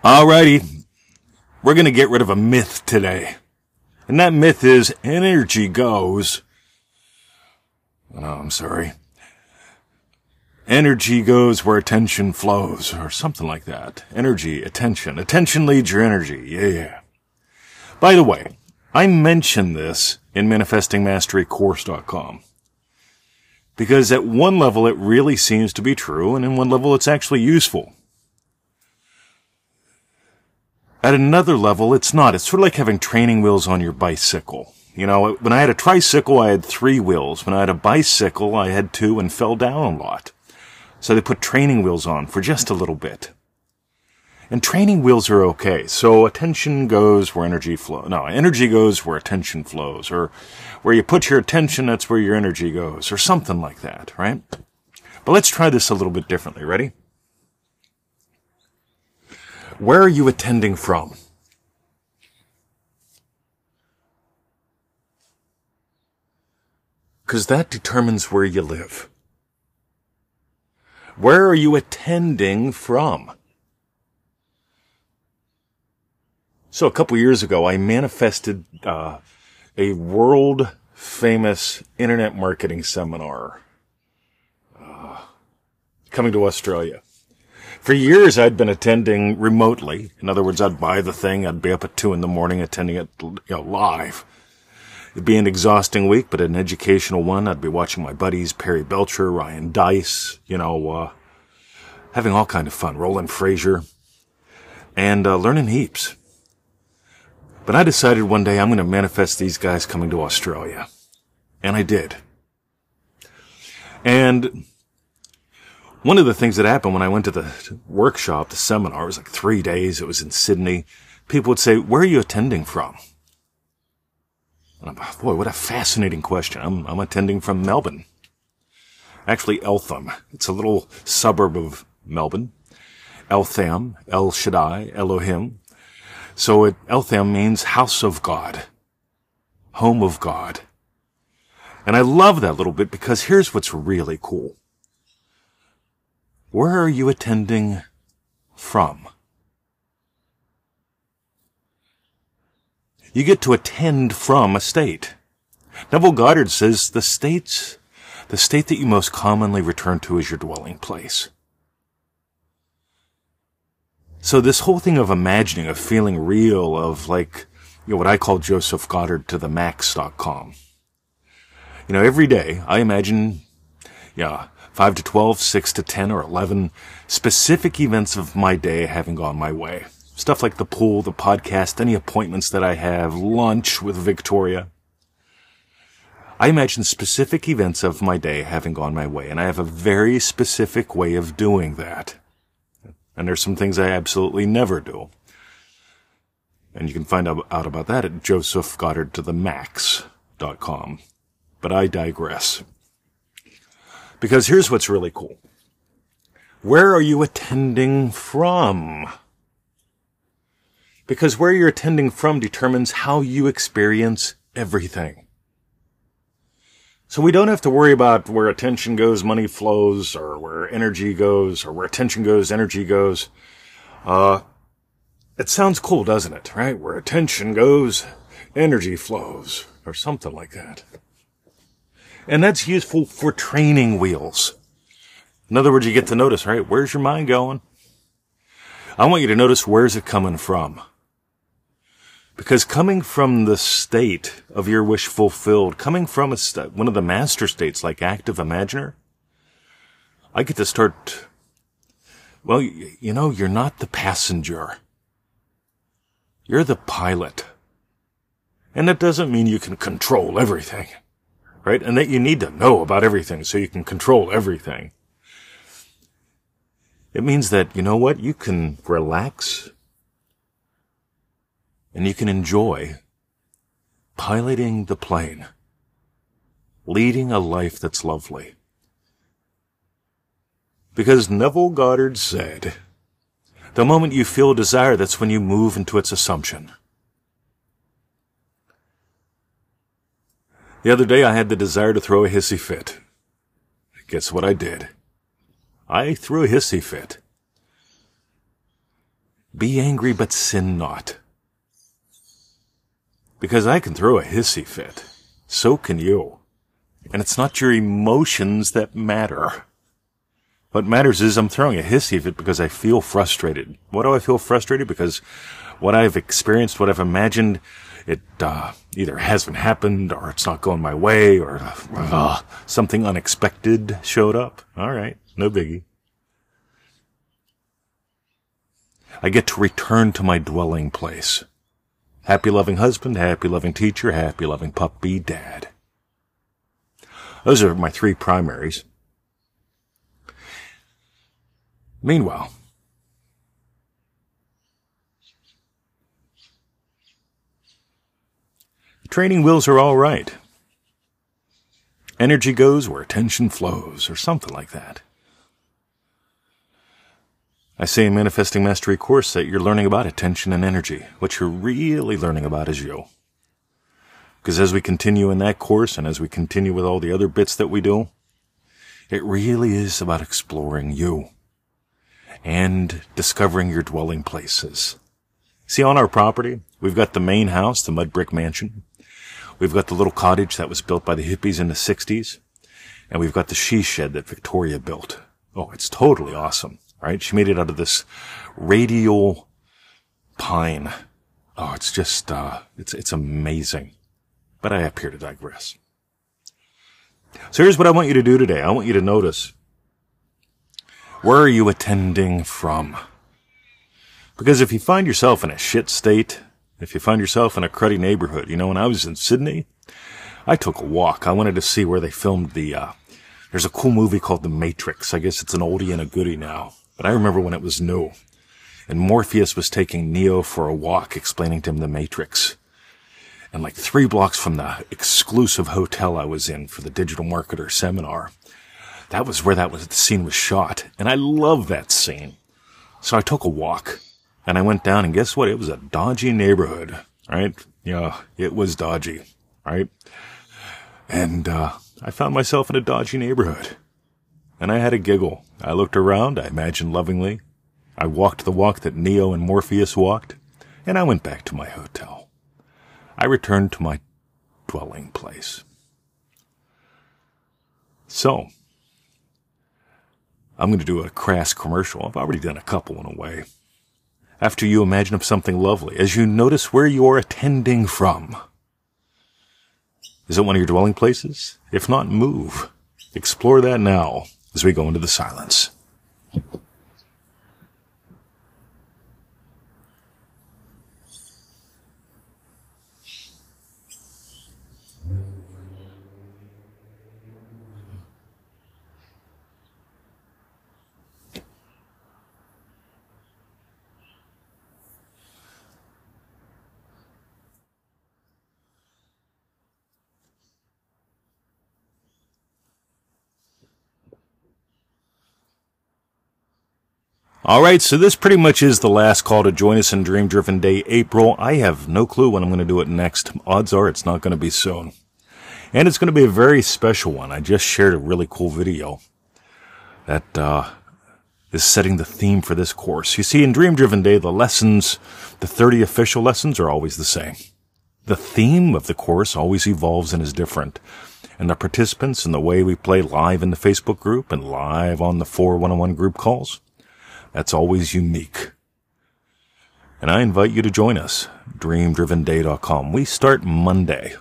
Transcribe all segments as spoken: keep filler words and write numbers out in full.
Alrighty, we're going to get rid of a myth today. And that myth is energy goes. Oh, no, I'm sorry. Energy goes where attention flows, or something like that. Energy, attention. Attention leads your energy. Yeah, yeah. By the way, I mentioned this in manifesting mastery course dot com. Because at one level it really seems to be true, and in one level it's actually useful. At another level, it's not. It's sort of like having training wheels on your bicycle. You know, when I had a tricycle, I had three wheels. When I had a bicycle, I had two and fell down a lot. So they put training wheels on for just a little bit. And training wheels are okay. So attention goes where energy flows. No, energy goes where attention flows. Or where you put your attention, that's where your energy goes. Or something like that, right? But let's try this a little bit differently. Ready? Where are you attending from? Because that determines where you live. Where are you attending from? So a couple years ago, I manifested uh, a world-famous internet marketing seminar uh, coming to Australia. For years, I'd been attending remotely. In other words, I'd buy the thing. I'd be up at two in the morning attending it, you know, live. It'd be an exhausting week, but an educational one. I'd be watching my buddies, Perry Belcher, Ryan Dice, you know, uh, having all kind of fun. Roland Frazier, and uh, learning heaps. But I decided one day I'm going to manifest these guys coming to Australia. And I did. And one of the things that happened when I went to the workshop, the seminar, it was like three days. It was in Sydney. People would say, where are you attending from? And I'm, boy, what a fascinating question. I'm, I'm attending from Melbourne. Actually, Eltham. It's a little suburb of Melbourne. Eltham, El Shaddai, Elohim. So it, Eltham means house of God. Home of God. And I love that little bit because here's what's really cool. Where are you attending from? You get to attend from a state. Neville Goddard says the states, the state that you most commonly return to is your dwelling place. So this whole thing of imagining, of feeling real, of like, you know, what I call Joseph Goddard to the max dot com. You know, every day I imagine, yeah, five to twelve, six to ten, or eleven specific events of my day having gone my way. Stuff like the pool, the podcast, any appointments that I have, lunch with Victoria. I imagine specific events of my day having gone my way, and I have a very specific way of doing that. And there's some things I absolutely never do. And you can find out about that at Joseph Goddard to the max dot com. But I digress. Because here's what's really cool. Where are you attending from? Because where you're attending from determines how you experience everything. So we don't have to worry about where attention goes, money flows, or where energy goes, or where attention goes, energy goes. Uh, it sounds cool, doesn't it? Right? Where attention goes, energy flows, or something like that. And that's useful for training wheels. In other words, you get to notice, right? Where's your mind going? I want you to notice, where's it coming from? Because coming from the state of your wish fulfilled, coming from a st- one of the master states like active imaginer, I get to start, well, you, you know, you're not the passenger. You're the pilot. And that doesn't mean you can control everything, right? And that you need to know about everything so you can control everything. It means that, you know what, you can relax and you can enjoy piloting the plane, leading a life that's lovely. Because Neville Goddard said, the moment you feel a desire, that's when you move into its assumption. The other day I had the desire to throw a hissy fit. Guess what I did? I threw a hissy fit. Be angry, but sin not. Because I can throw a hissy fit. So can you. And it's not your emotions that matter. What matters is I'm throwing a hissy fit because I feel frustrated. What do I feel frustrated? Because what I've experienced, what I've imagined, it uh, either hasn't happened, or it's not going my way, or uh, something unexpected showed up. All right, no biggie. I get to return to my dwelling place. Happy loving husband, happy loving teacher, happy loving puppy dad. Those are my three primaries. Meanwhile, the training wheels are all right. Energy goes where attention flows, or something like that. I say in Manifesting Mastery course that you're learning about attention and energy. What you're really learning about is you. Because as we continue in that course, and as we continue with all the other bits that we do, it really is about exploring you and discovering your dwelling places. See, on our property, we've got the main house, the mud brick mansion. We've got the little cottage that was built by the hippies in the sixties. And we've got the she shed that Victoria built. Oh, it's totally awesome, right? She made it out of this radial pine. Oh, it's just, uh, it's, it's amazing. But I appear to digress. So here's what I want you to do today. I want you to notice, where are you attending from? Because if you find yourself in a shit state, if you find yourself in a cruddy neighborhood, you know, when I was in Sydney, I took a walk. I wanted to see where they filmed the, uh, there's a cool movie called The Matrix. I guess it's an oldie and a goodie now. But I remember when it was new. And Morpheus was taking Neo for a walk, explaining to him The Matrix. And like three blocks from the exclusive hotel I was in for the digital marketer seminar, that was where that was, the scene was shot. And I love that scene. So I took a walk and I went down, and guess what? It was a dodgy neighborhood, right? Yeah, it was dodgy, right? And, uh, I found myself in a dodgy neighborhood and I had a giggle. I looked around. I imagined lovingly. I walked the walk that Neo and Morpheus walked, and I went back to my hotel. I returned to my dwelling place. So, I'm going to do a crass commercial. I've already done a couple in a way. After you imagine of something lovely, as you notice where you're attending from. Is it one of your dwelling places? If not, move. Explore that now as we go into the silence. All right, so this pretty much is the last call to join us in Dream Driven Day April. I have no clue when I'm going to do it next. Odds are it's not going to be soon. And it's going to be a very special one. I just shared a really cool video that uh, is setting the theme for this course. You see, in Dream Driven Day, the lessons, the thirty official lessons are always the same. The theme of the course always evolves and is different. And the participants and the way we play live in the Facebook group and live on the four one-on-one group calls, that's always unique. And I invite you to join us, dream driven day dot com. We start Monday.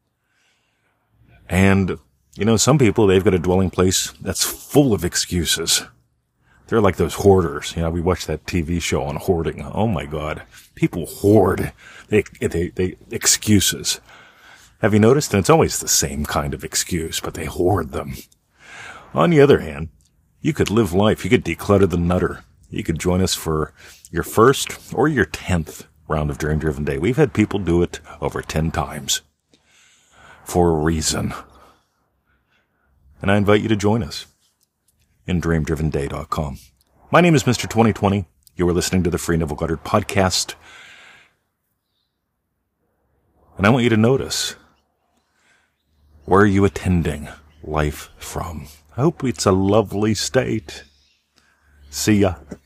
And, you know, some people, they've got a dwelling place that's full of excuses. They're like those hoarders. You know, we watched that T V show on hoarding. Oh my God. People hoard. They, they, they, excuses. Have you noticed? And it's always the same kind of excuse, but they hoard them. On the other hand, you could live life. You could declutter the nutter. You could join us for your first or your tenth round of Dream Driven Day. We've had people do it over ten times for a reason. And I invite you to join us in dream driven day dot com. My name is Mister twenty twenty. You are listening to the Free Neville Goddard podcast. And I want you to notice, where are you attending life from? I hope it's a lovely state. See ya.